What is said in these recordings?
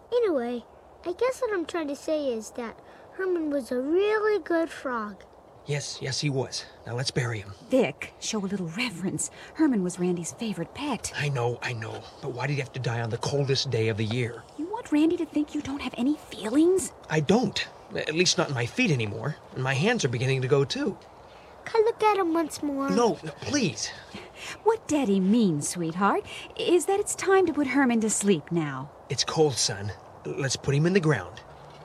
Anyway, I guess what I'm trying to say is that Herman was a really good frog. Yes, he was. Now let's bury him. Vic, show a little reverence. Herman was Randy's favorite pet. I know. But why did he have to die on the coldest day of the year? You want Randy to think you don't have any feelings? I don't. At least not in my feet anymore. And my hands are beginning to go, too. Can I look at him once more? No, please. What Daddy means, sweetheart, is that it's time to put Herman to sleep now. It's cold, son. Let's put him in the ground.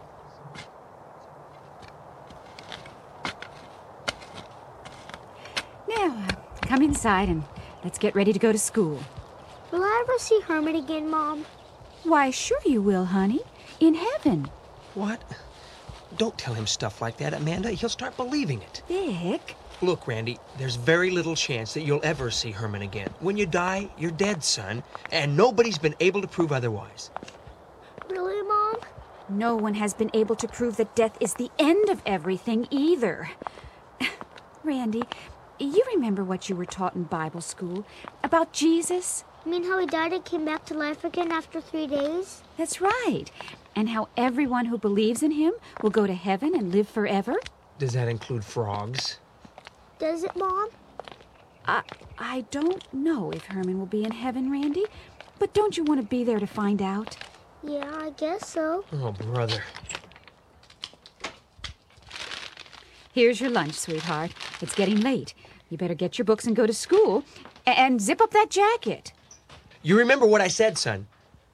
Now, come inside and let's get ready to go to school. Will I ever see Herman again, Mom? Why, sure you will, honey. In heaven. What? Don't tell him stuff like that, Amanda. He'll start believing it. Vic. Look, Randy, there's very little chance that you'll ever see Herman again. When you die, you're dead, son. And nobody's been able to prove otherwise. Really, Mom? No one has been able to prove that death is the end of everything either. Randy, you remember what you were taught in Bible school about Jesus? You mean how he died and came back to life again after 3 days? That's right. And how everyone who believes in him will go to heaven and live forever? Does that include frogs? Does it, Mom? I don't know if Herman will be in heaven, Randy. But don't you want to be there to find out? Yeah, I guess so. Oh, brother. Here's your lunch, sweetheart. It's getting late. You better get your books and go to school. And zip up that jacket. You remember what I said, son?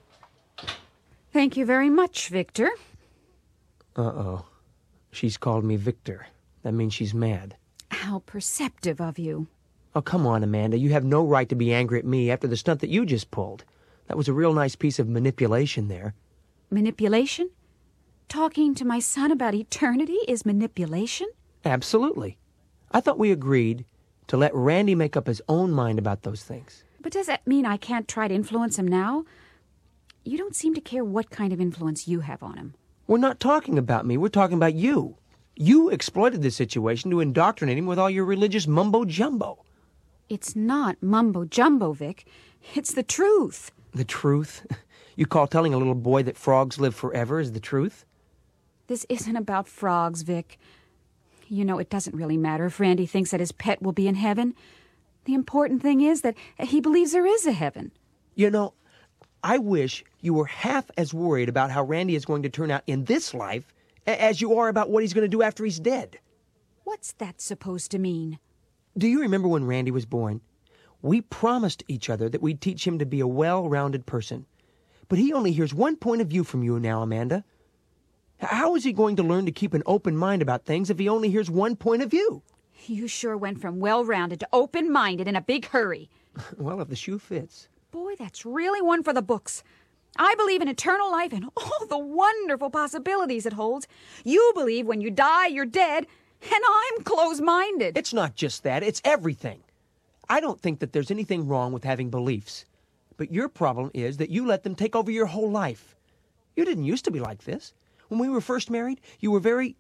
Thank you very much, Victor. Uh-oh. She's called me Victor. That means she's mad. How perceptive of you. Oh, come on, Amanda. You have no right to be angry at me after the stunt that you just pulled. That was a real nice piece of manipulation there. Manipulation? Talking to my son about eternity is manipulation? Absolutely. I thought we agreed to let Randy make up his own mind about those things. But does that mean I can't try to influence him now? You don't seem to care what kind of influence you have on him. We're not talking about me. We're talking about you. You exploited this situation to indoctrinate him with all your religious mumbo-jumbo. It's not mumbo-jumbo, Vic. It's the truth. The truth? You call telling a little boy that frogs live forever is the truth? This isn't about frogs, Vic. You know, it doesn't really matter if Randy thinks that his pet will be in heaven. The important thing is that he believes there is a heaven. You know, I wish you were half as worried about how Randy is going to turn out in this life as you are about what he's going to do after he's dead. What's that supposed to mean? Do you remember when Randy was born? We promised each other that we'd teach him to be a well-rounded person. But he only hears one point of view from you now, Amanda. How is he going to learn to keep an open mind about things if he only hears one point of view? You sure went from well-rounded to open-minded in a big hurry. Well, if the shoe fits. Boy, that's really one for the books. I believe in eternal life and all the wonderful possibilities it holds. You believe when you die, you're dead, and I'm close-minded. It's not just that, it's everything. I don't think that there's anything wrong with having beliefs. But your problem is that you let them take over your whole life. You didn't used to be like this. When we were first married, you were very,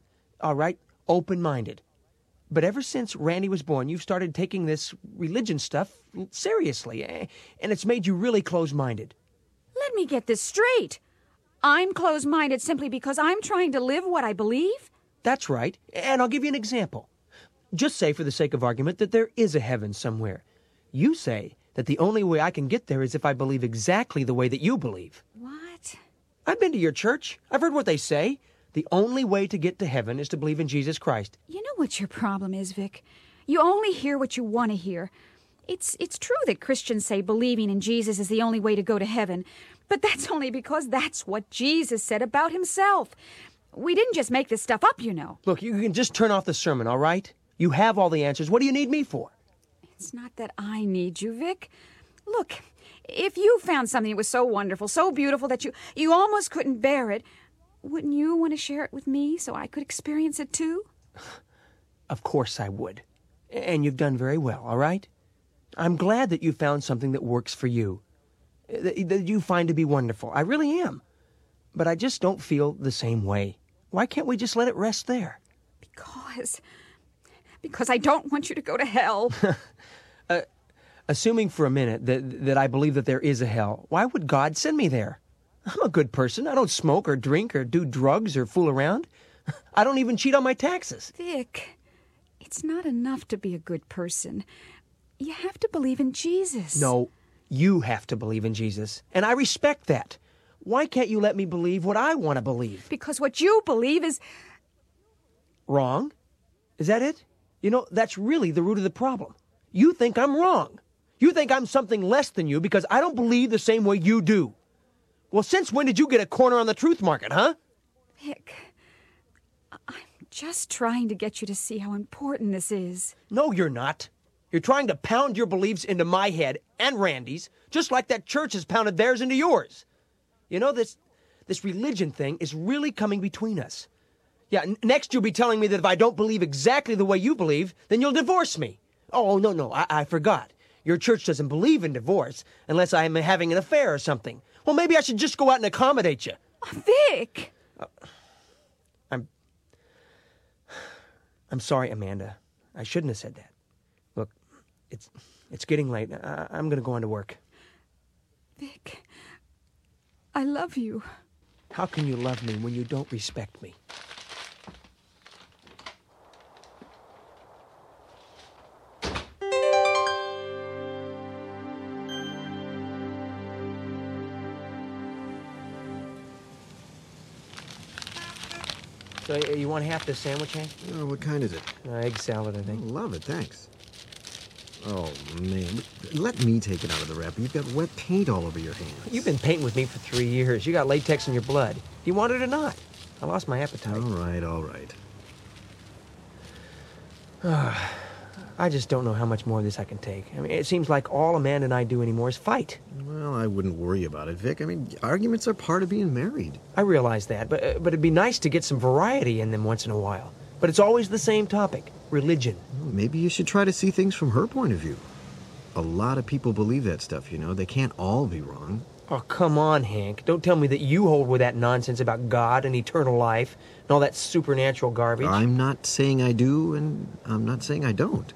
open-minded. But ever since Randy was born, you've started taking this religion stuff seriously, and it's made you really close-minded. Let me get this straight. I'm close-minded simply because I'm trying to live what I believe? That's right, and I'll give you an example. Just say, for the sake of argument, that there is a heaven somewhere. You say that the only way I can get there is if I believe exactly the way that you believe. What? I've been to your church. I've heard what they say. The only way to get to heaven is to believe in Jesus Christ. You know what your problem is, Vic? You only hear what you want to hear. It's true that Christians say believing in Jesus is the only way to go to heaven, but that's only because that's what Jesus said about himself. We didn't just make this stuff up, you know. Look, you can just turn off the sermon, all right? You have all the answers. What do you need me for? It's not that I need you, Vic. Look, if you found something that was so wonderful, so beautiful that you almost couldn't bear it, wouldn't you want to share it with me so I could experience it too? Of course I would. And you've done very well, all right? I'm glad that you found something that works for you, that you find to be wonderful. I really am. But I just don't feel the same way. Why can't we just let it rest there? Because I don't want you to go to hell. Assuming for a minute that I believe that there is a hell, why would God send me there? I'm a good person. I don't smoke or drink or do drugs or fool around. I don't even cheat on my taxes. Vic, it's not enough to be a good person. You have to believe in Jesus. No, you have to believe in Jesus, and I respect that. Why can't you let me believe what I want to believe? Because what you believe is... Wrong? Is that it? You know, that's really the root of the problem. You think I'm wrong. You think I'm something less than you because I don't believe the same way you do. Well, since when did you get a corner on the truth market, huh? Vic, I'm just trying to get you to see how important this is. No, you're not. You're trying to pound your beliefs into my head and Randy's, just like that church has pounded theirs into yours. You know, this religion thing is really coming between us. Yeah, next you'll be telling me that if I don't believe exactly the way you believe, then you'll divorce me. Oh, no, I forgot. Your church doesn't believe in divorce unless I'm having an affair or something. Well, maybe I should just go out and accommodate you. Oh, Vic! I'm sorry, Amanda. I shouldn't have said that. Look, it's getting late. I'm going to go on to work. Vic, I love you. How can you love me when you don't respect me? So you want half the sandwich, Hank? Oh, what kind is it? Egg salad, I think. Love it, thanks. Oh, man. Let me take it out of the wrapper. You've got wet paint all over your hands. You've been painting with me for 3 years. You got latex in your blood. Do you want it or not? I lost my appetite. All right. I just don't know how much more of this I can take. I mean, it seems like all Amanda and I do anymore is fight. Well, I wouldn't worry about it, Vic. I mean, arguments are part of being married. I realize that, but it'd be nice to get some variety in them once in a while. But it's always the same topic, religion. Well, maybe you should try to see things from her point of view. A lot of people believe that stuff, you know. They can't all be wrong. Oh, come on, Hank. Don't tell me that you hold with that nonsense about God and eternal life and all that supernatural garbage. I'm not saying I do, and I'm not saying I don't.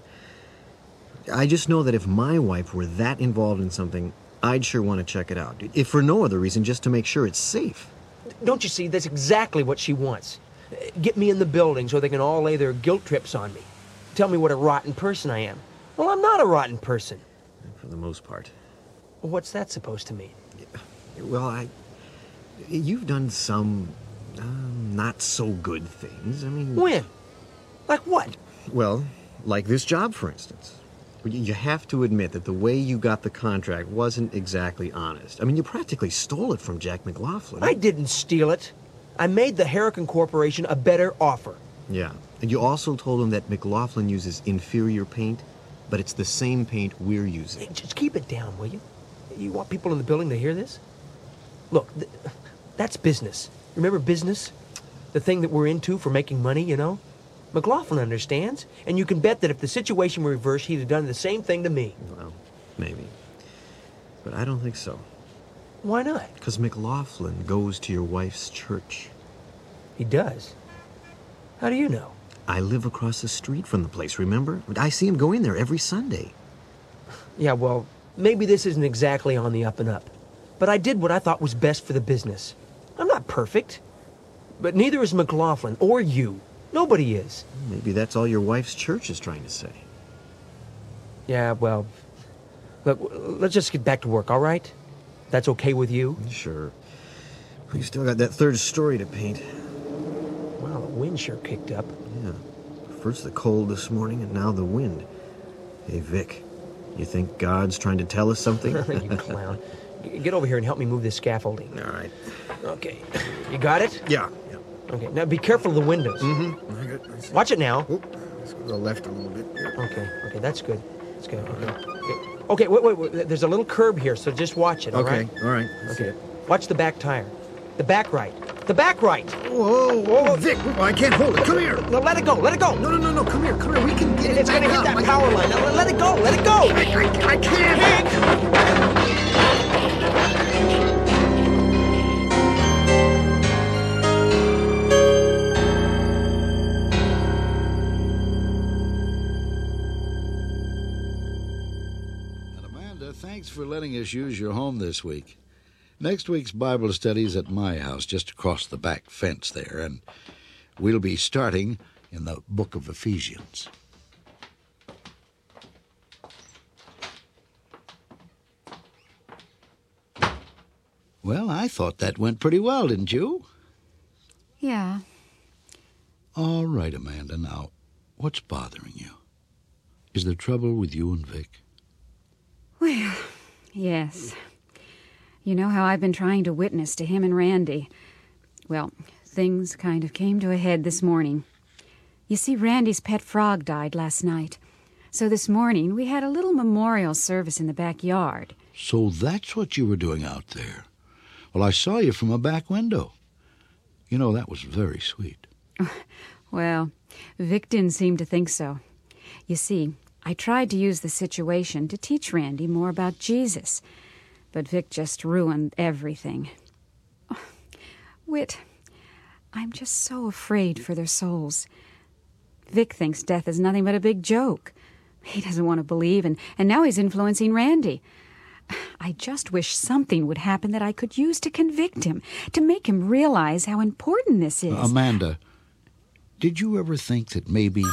I just know that if my wife were that involved in something, I'd sure want to check it out. If for no other reason, just to make sure it's safe. Don't you see? That's exactly what she wants. Get me in the building so they can all lay their guilt trips on me. Tell me what a rotten person I am. Well, I'm not a rotten person. For the most part. What's that supposed to mean? Well, you've done some not so good things. I mean... When? Like what? Well, like this job, for instance. You have to admit that the way you got the contract wasn't exactly honest. I mean, you practically stole it from Jack McLaughlin. I didn't steal it. I made the Harrican Corporation a better offer. Yeah, and you also told him that McLaughlin uses inferior paint, but it's the same paint we're using. Hey, just keep it down, will you? You want people in the building to hear this? Look, that's business. Remember business? The thing that we're into for making money, you know? McLaughlin understands, and you can bet that if the situation were reversed, he'd have done the same thing to me. Well, maybe. But I don't think so. Why not? Because McLaughlin goes to your wife's church. He does? How do you know? I live across the street from the place, remember? I see him go in there every Sunday. Yeah, well, maybe this isn't exactly on the up and up. But I did what I thought was best for the business. I'm not perfect. But neither is McLaughlin or you. Nobody is. Maybe that's all your wife's church is trying to say. Yeah, well, look, let's just get back to work, all right? That's okay with you? Sure. We still got that third story to paint. Wow, the wind sure kicked up. Yeah. First the cold this morning, and now the wind. Hey, Vic, you think God's trying to tell us something? You clown. Get over here and help me move this scaffolding. All right. Okay. You got it? Yeah. Okay, now be careful of the windows. Mm-hmm. Watch it now. Oh, let's go left a little bit. Yeah. Okay, that's good. That's good. Okay, wait. There's a little curb here, so just watch it, all right? All right. Okay. Watch the back tire. The back right. The back right. Whoa, Vic, I can't hold it. Come here. No, let it go. No, come here. We can get it. It's gonna hit that power line. Now, let it go. I can't. Hank! And Amanda, thanks for letting us use your home this week. Next week's Bible study is at my house, just across the back fence there, and we'll be starting in the book of Ephesians. Well, I thought that went pretty well, didn't you? Yeah. All right, Amanda, now, what's bothering you? Is there trouble with you and Vic? Well, yes. You know how I've been trying to witness to him and Randy. Well, things kind of came to a head this morning. You see, Randy's pet frog died last night. So this morning we had a little memorial service in the backyard. So that's what you were doing out there. Well, I saw you from a back window. You know, that was very sweet. Well, Vic didn't seem to think so. You see, I tried to use the situation to teach Randy more about Jesus, but Vic just ruined everything. Oh, Whit, I'm just so afraid for their souls. Vic thinks death is nothing but a big joke. He doesn't want to believe, and now he's influencing Randy. I just wish something would happen that I could use to convict him, to make him realize how important this is. Amanda, did you ever think that maybe...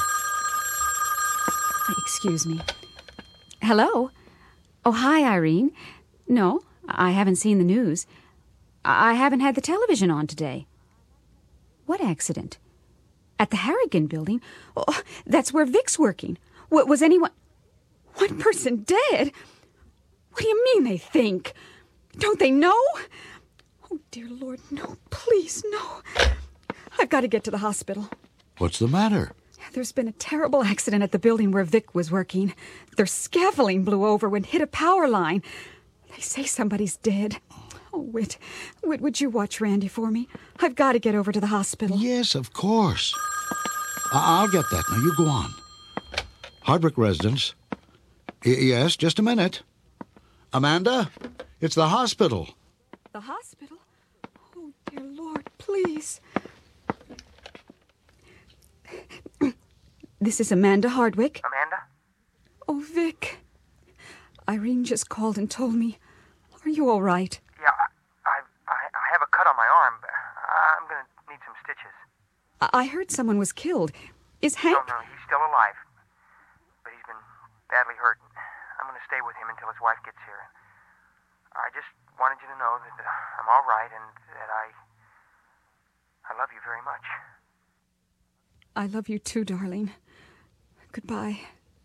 Excuse me. Hello? Oh, hi, Irene. No, I haven't seen the news. I haven't had the television on today. What accident? At the Harrigan building? Oh, that's where Vic's working. Was anyone... One person dead? What do you mean they think? Don't they know? Oh, dear Lord, no. Please, no. I've got to get to the hospital. What's the matter? There's been a terrible accident at the building where Vic was working. Their scaffolding blew over and hit a power line. They say somebody's dead. Oh, Whit, would you watch Randy for me? I've got to get over to the hospital. Yes, of course. I'll get that. Now, you go on. Hardwick residence. Yes, just a minute. Amanda, it's the hospital. The hospital? Oh, dear Lord, please. This is Amanda Hardwick. Amanda? Oh, Vic. Irene just called and told me. Are you all right? Yeah, I have a cut on my arm. I'm going to need some stitches. I heard someone was killed. Is Hank... No, he's still alive. But he's been badly hurt. I'm going to stay with him until his wife gets here. I just wanted you to know that I'm all right and that I love you very much. I love you too, darling. Goodbye.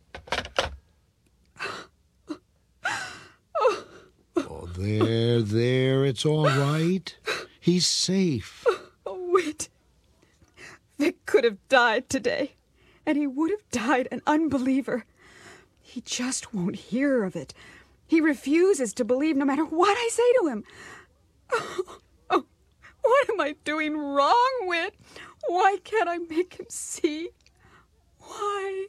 Oh, there, it's all right. He's safe. Oh, Whit. Vic could have died today, and he would have died an unbeliever. He just won't hear of it. He refuses to believe no matter what I say to him. Oh, what am I doing wrong, Whit? Why can't I make him see? Why?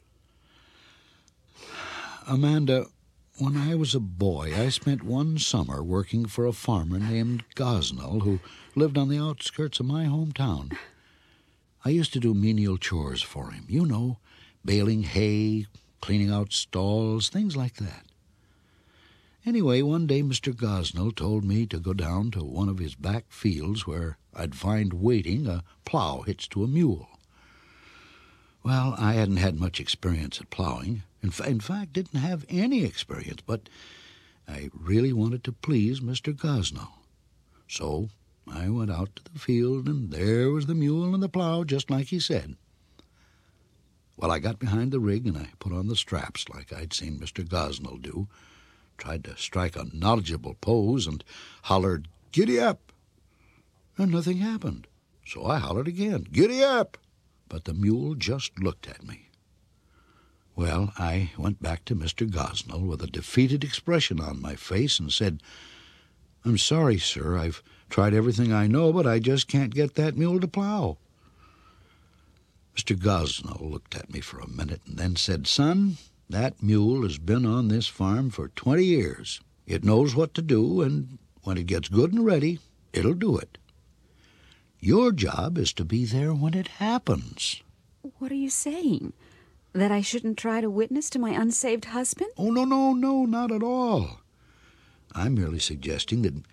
Amanda, when I was a boy, I spent one summer working for a farmer named Gosnell who lived on the outskirts of my hometown. I used to do menial chores for him, you know, baling hay, cleaning out stalls, things like that. Anyway, one day Mr. Gosnell told me to go down to one of his back fields where I'd find waiting a plow hitched to a mule. Well, I hadn't had much experience at plowing. In fact, didn't have any experience, but I really wanted to please Mr. Gosnell. So I went out to the field, and there was the mule and the plow, just like he said. Well, I got behind the rig, and I put on the straps like I'd seen Mr. Gosnell do, tried to strike a knowledgeable pose, and hollered, "Giddy up!" And nothing happened. So I hollered again, "Giddy up!" But the mule just looked at me. Well, I went back to Mr. Gosnell with a defeated expression on my face and said, "I'm sorry, sir. I've tried everything I know, but I just can't get that mule to plow." Mr. Gosnell looked at me for a minute and then said, "Son, that mule has been on this farm for 20 years. It knows what to do, and when it gets good and ready, it'll do it. Your job is to be there when it happens." What are you saying? That I shouldn't try to witness to my unsaved husband? Oh, no, not at all. I'm merely suggesting that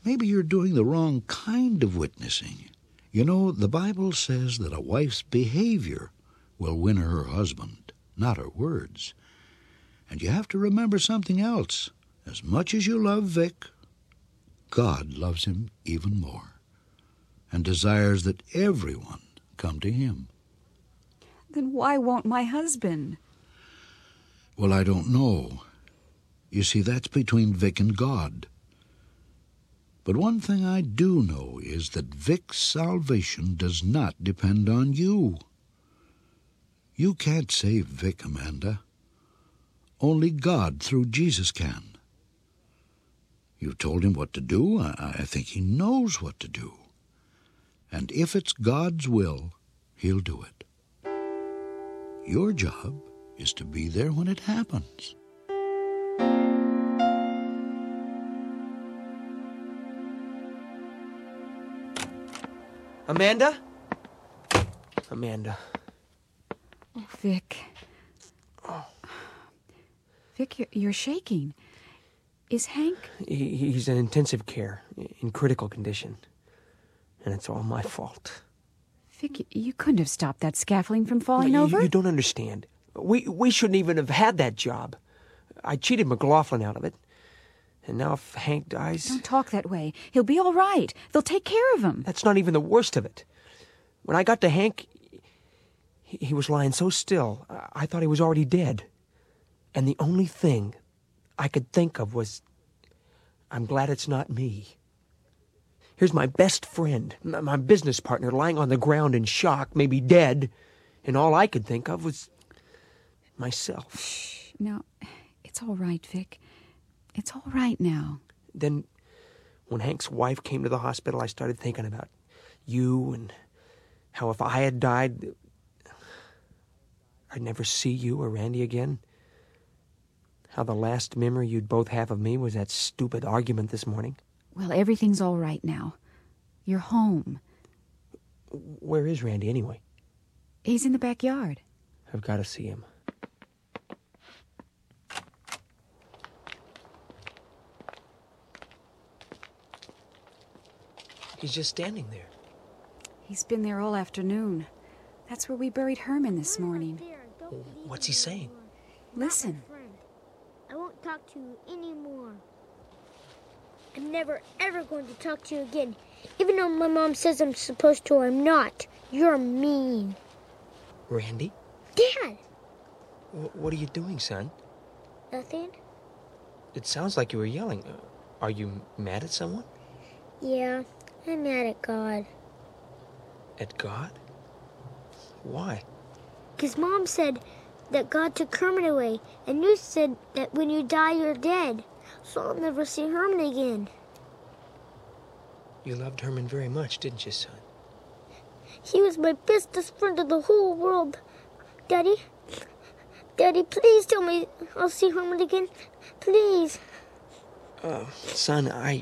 maybe you're doing the wrong kind of witnessing. You know, the Bible says that a wife's behavior will win her husband, not her words. And you have to remember something else. As much as you love Vic, God loves him even more and desires that everyone come to him. Then why won't my husband? Well, I don't know. You see, that's between Vic and God. But one thing I do know is that Vic's salvation does not depend on you. You can't save Vic, Amanda. Only God through Jesus can. You've told him what to do. I think he knows what to do. And if it's God's will, he'll do it. Your job is to be there when it happens. Amanda? Amanda. Oh, Vic. Vic, you're shaking. Is Hank... He's in intensive care, in critical condition. And it's all my fault. Vic, you couldn't have stopped that scaffolding from falling over? You don't understand. We shouldn't even have had that job. I cheated McLaughlin out of it. And now if Hank dies... Don't talk that way. He'll be all right. They'll take care of him. That's not even the worst of it. When I got to Hank, he was lying so still, I thought he was already dead. And the only thing I could think of was, I'm glad it's not me. Here's my best friend, my business partner, lying on the ground in shock, maybe dead, and all I could think of was myself. Shh. Now, it's all right, Vic. It's all right now. Then, when Hank's wife came to the hospital, I started thinking about you and how if I had died, I'd never see you or Randy again. How the last memory you'd both have of me was that stupid argument this morning. Well, everything's all right now. You're home. Where is Randy, anyway? He's in the backyard. I've got to see him. He's just standing there. He's been there all afternoon. That's where we buried Herman this morning. What's he saying? Listen. I won't talk to you anymore. I'm never, ever going to talk to you again. Even though my mom says I'm supposed to, I'm not. You're mean. Randy? Dad! What are you doing, son? Nothing? It sounds like you were yelling. Are you mad at someone? Yeah, I'm mad at God. At God? Why? Because Mom said that God took Herman away, and you said that when you die, you're dead. So I'll never see Herman again. You loved Herman very much, didn't you, son? He was my bestest friend in the whole world. Daddy? Daddy, please tell me I'll see Herman again. Please. Son, I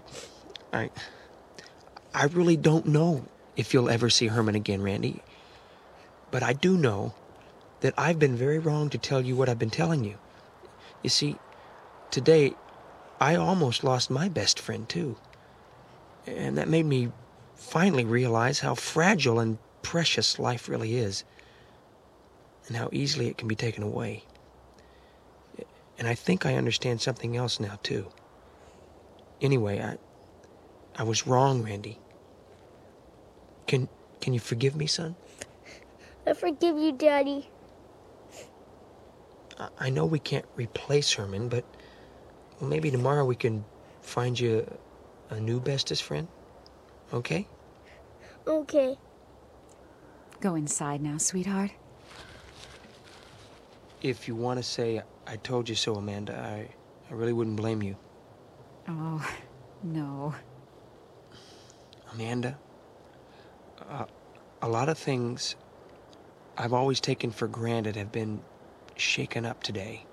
really don't know if you'll ever see Herman again, Randy. But I do know that I've been very wrong to tell you what I've been telling you. You see, today, I almost lost my best friend, too. And that made me finally realize how fragile and precious life really is, and how easily it can be taken away. And I think I understand something else now, too. Anyway, I was wrong, Randy. Can you forgive me, son? I forgive you, Daddy. I know we can't replace Herman, but maybe tomorrow we can find you a new bestest friend, okay? Okay. Go inside now, sweetheart. If you want to say, I told you so, Amanda, I really wouldn't blame you. Oh, no. Amanda, a lot of things I've always taken for granted have been shaken up today.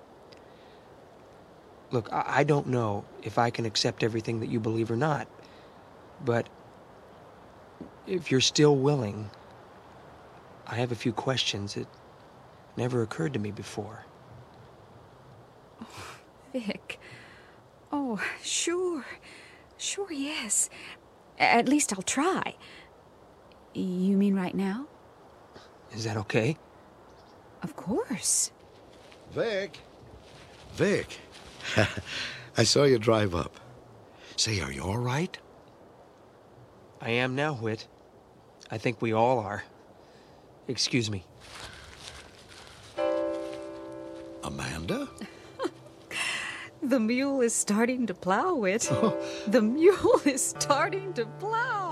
Look, I don't know if I can accept everything that you believe or not, but if you're still willing, I have a few questions that never occurred to me before. Oh, Vic. Oh, sure. Sure, yes. At least I'll try. You mean right now? Is that okay? Of course. Vic! Vic! I saw you drive up. Say, are you all right? I am now, Whit. I think we all are. Excuse me. Amanda? The mule is starting to plow it. The mule is starting to plow.